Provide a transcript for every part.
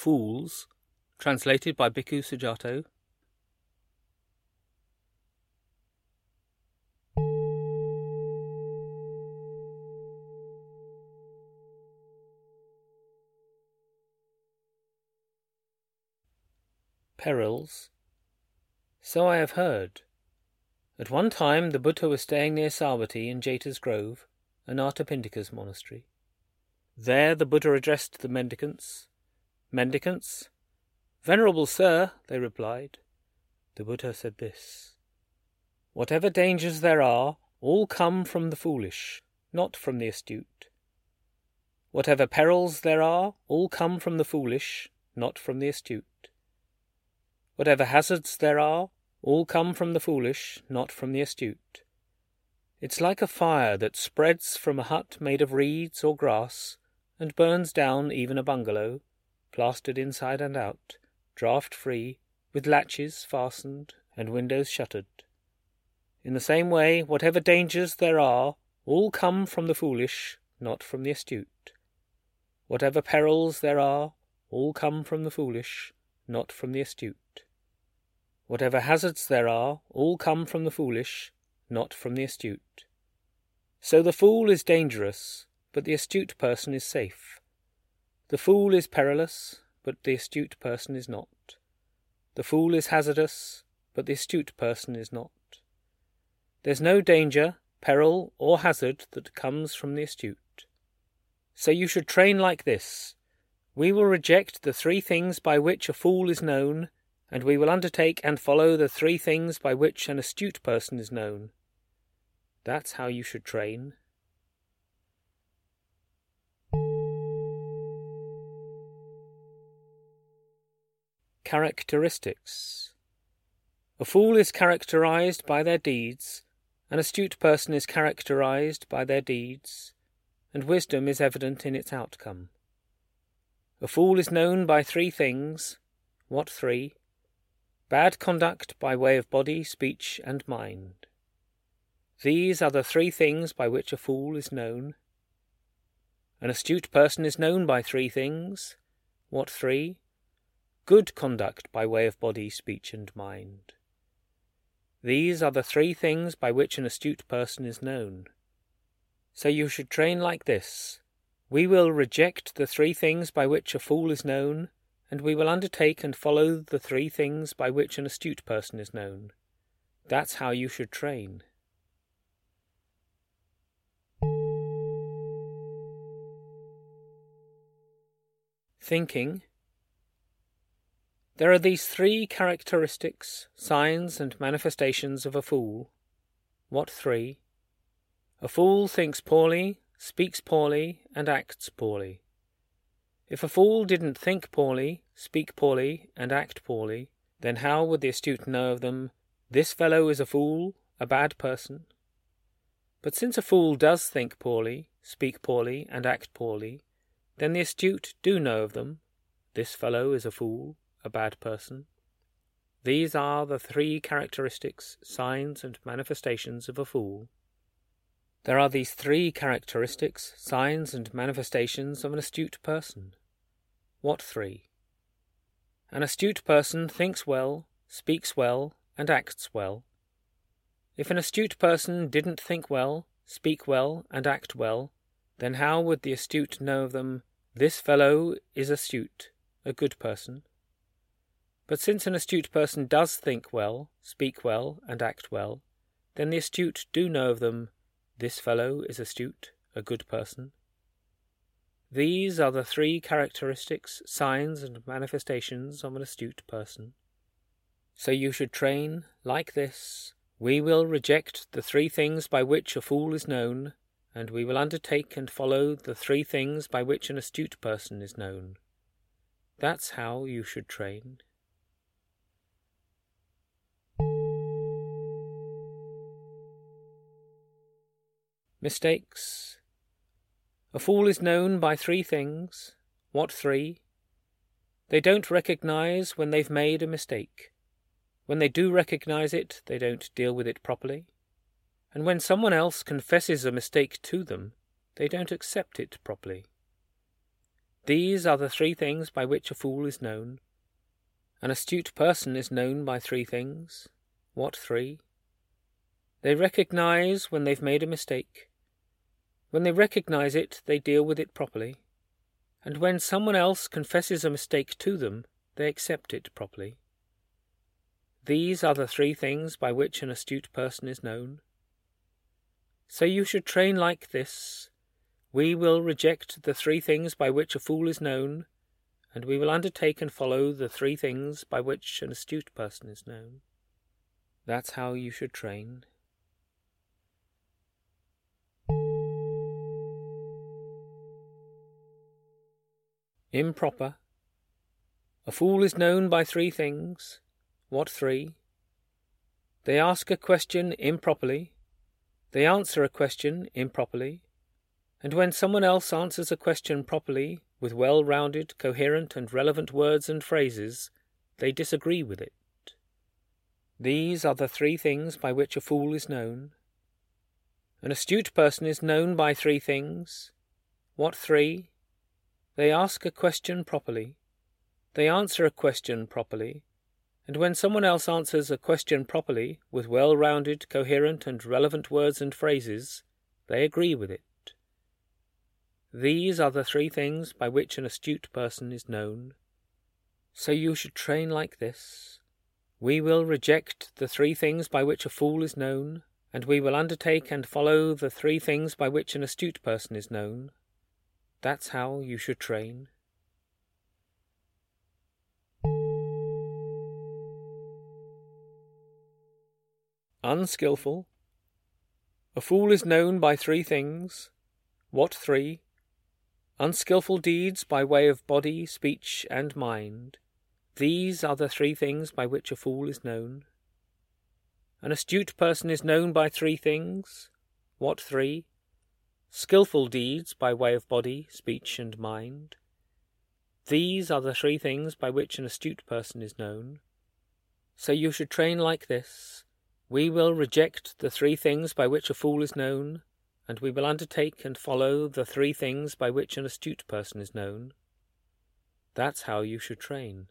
Fools, translated by Bhikkhu Sujato. Perils. So I have heard. At one time the Buddha was staying near Savatthi in Jeta's Grove, Anathapindika's monastery. There the Buddha addressed the mendicants. Mendicants? Venerable Sir, they replied. The Buddha said this: Whatever dangers there are, all come from the foolish, not from the astute. Whatever perils there are, all come from the foolish, not from the astute. Whatever hazards there are, all come from the foolish, not from the astute. It's like a fire that spreads from a hut made of reeds or grass, and burns down even a bungalow, plastered inside and out, draught-free, with latches fastened and windows shuttered. In the same way, whatever dangers there are, all come from the foolish, not from the astute. Whatever perils there are, all come from the foolish, not from the astute. Whatever hazards there are, all come from the foolish, not from the astute. So the fool is dangerous, but the astute person is safe. The fool is perilous, but the astute person is not. The fool is hazardous, but the astute person is not. There's no danger, peril, or hazard that comes from the astute. So you should train like this. We will reject the three things by which a fool is known, and we will undertake and follow the three things by which an astute person is known. That's how you should train. Characteristics. A fool is characterized by their deeds, an astute person is characterized by their deeds, and wisdom is evident in its outcome. A fool is known by three things. What three? Bad conduct by way of body, speech, and mind. These are the three things by which a fool is known. An astute person is known by three things. What three? Good conduct by way of body, speech, and mind. These are the three things by which an astute person is known. So you should train like this. We will reject the three things by which a fool is known, and we will undertake and follow the three things by which an astute person is known. That's how you should train. Thinking. There are these three characteristics, signs and manifestations of a fool. What three? A fool thinks poorly, speaks poorly, and acts poorly. If a fool didn't think poorly, speak poorly, and act poorly, then how would the astute know of them, this fellow is a fool, a bad person? But since a fool does think poorly, speak poorly, and act poorly, then the astute do know of them, this fellow is a fool, a bad person. These are the three characteristics, signs, and manifestations of a fool. There are these three characteristics, signs, and manifestations of an astute person. What three? An astute person thinks well, speaks well, and acts well. If an astute person didn't think well, speak well, and act well, then how would the astute know of them, this fellow is astute, a good person? But since an astute person does think well, speak well, and act well, then the astute do know of them, this fellow is astute, a good person. These are the three characteristics, signs, and manifestations of an astute person. So you should train like this. We will reject the three things by which a fool is known, and we will undertake and follow the three things by which an astute person is known. That's how you should train. Mistakes. A fool is known by three things. What three? They don't recognize when they've made a mistake. When they do recognize it, they don't deal with it properly. And when someone else confesses a mistake to them, they don't accept it properly. These are the three things by which a fool is known. An astute person is known by three things. What three? They recognize when they've made a mistake. When they recognize it, they deal with it properly. And when someone else confesses a mistake to them, they accept it properly. These are the three things by which an astute person is known. So you should train like this. We will reject the three things by which a fool is known, and we will undertake and follow the three things by which an astute person is known. That's how you should train. Improper. A fool is known by three things. What three? They ask a question improperly. They answer a question improperly. And when someone else answers a question properly, with well-rounded, coherent and relevant words and phrases, they disagree with it. These are the three things by which a fool is known. An astute person is known by three things. What three? They ask a question properly. They answer a question properly. And when someone else answers a question properly, with well-rounded, coherent and relevant words and phrases, they agree with it. These are the three things by which an astute person is known. So you should train like this. We will reject the three things by which a fool is known, and we will undertake and follow the three things by which an astute person is known. That's how you should train. Unskilful. A fool is known by three things. What three? Unskilful deeds by way of body, speech, and mind. These are the three things by which a fool is known. An astute person is known by three things. What three? Skilful deeds by way of body, speech, and mind. These are the three things by which an astute person is known. So you should train like this. We will reject the three things by which a fool is known, and we will undertake and follow the three things by which an astute person is known. That's how you should train.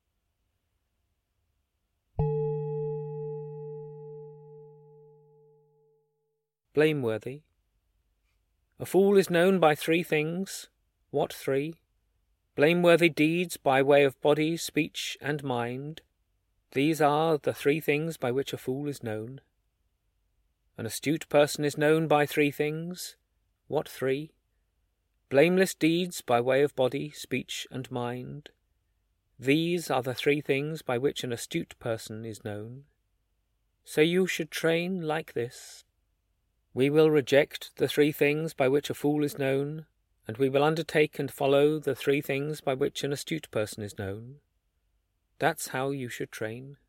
Blameworthy. A fool is known by three things. What three? Blameworthy deeds by way of body, speech, and mind. These are the three things by which a fool is known. An astute person is known by three things. What three? Blameless deeds by way of body, speech, and mind. These are the three things by which an astute person is known. So you should train like this. We will reject the three things by which a fool is known, and we will undertake and follow the three things by which an astute person is known. That's how you should train.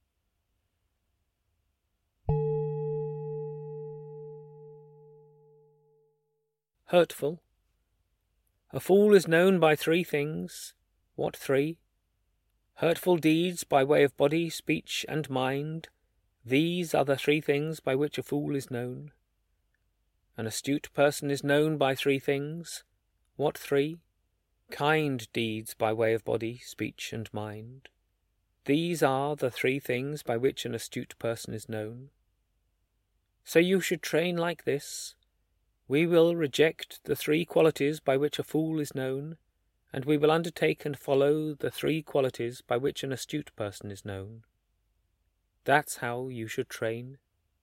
Hurtful. A fool is known by three things. What three? Hurtful deeds by way of body, speech, and mind. These are the three things by which a fool is known. An astute person is known by three things. What three? Kind deeds by way of body, speech, and mind. These are the three things by which an astute person is known. So you should train like this. We will reject the three qualities by which a fool is known, and we will undertake and follow the three qualities by which an astute person is known. That's how you should train.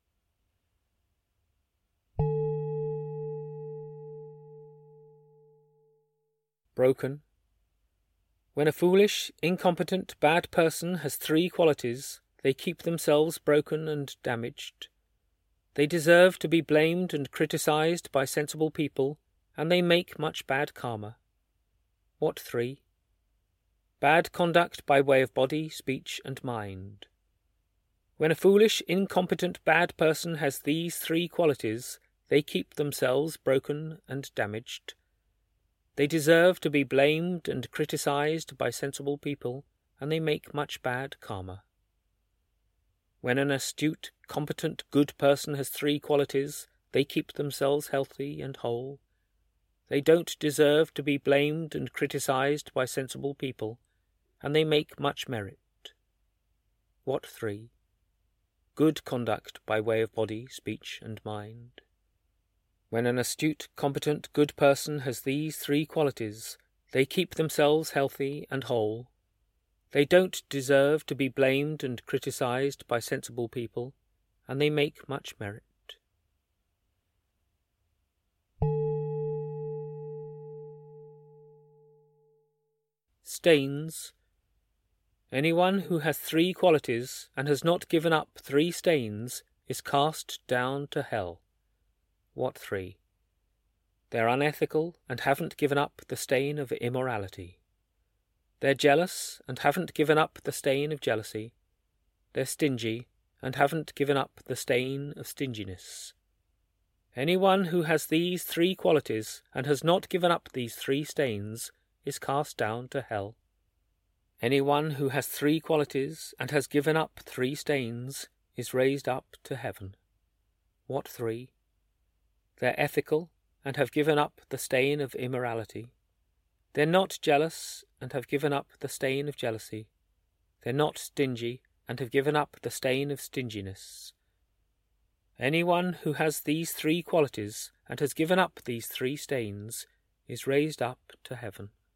Broken. When a foolish, incompetent, bad person has three qualities, they keep themselves broken and damaged. They deserve to be blamed and criticized by sensible people, and they make much bad karma. What three? Bad conduct by way of body, speech, and mind. When a foolish, incompetent, bad person has these three qualities, they keep themselves broken and damaged. They deserve to be blamed and criticized by sensible people, and they make much bad karma. When an astute, competent, good person has three qualities, they keep themselves healthy and whole. They don't deserve to be blamed and criticised by sensible people, and they make much merit. What 3? Good conduct by way of body, speech, and mind. When an astute, competent, good person has these 3 qualities, they keep themselves healthy and whole. They don't deserve to be blamed and criticised by sensible people, and they make much merit. Stains. Anyone who has 3 qualities and has not given up 3 stains is cast down to hell. What 3? They're unethical and haven't given up the stain of immorality. They're jealous and haven't given up the stain of jealousy. They're stingy and haven't given up the stain of stinginess. Anyone who has these 3 qualities and has not given up these 3 stains is cast down to hell. Anyone who has 3 qualities and has given up 3 stains is raised up to heaven. What 3? They're ethical and have given up the stain of immorality. They're not jealous and have given up the stain of jealousy. They're not stingy and have given up the stain of stinginess. Anyone who has these 3 qualities and has given up these 3 stains is raised up to heaven.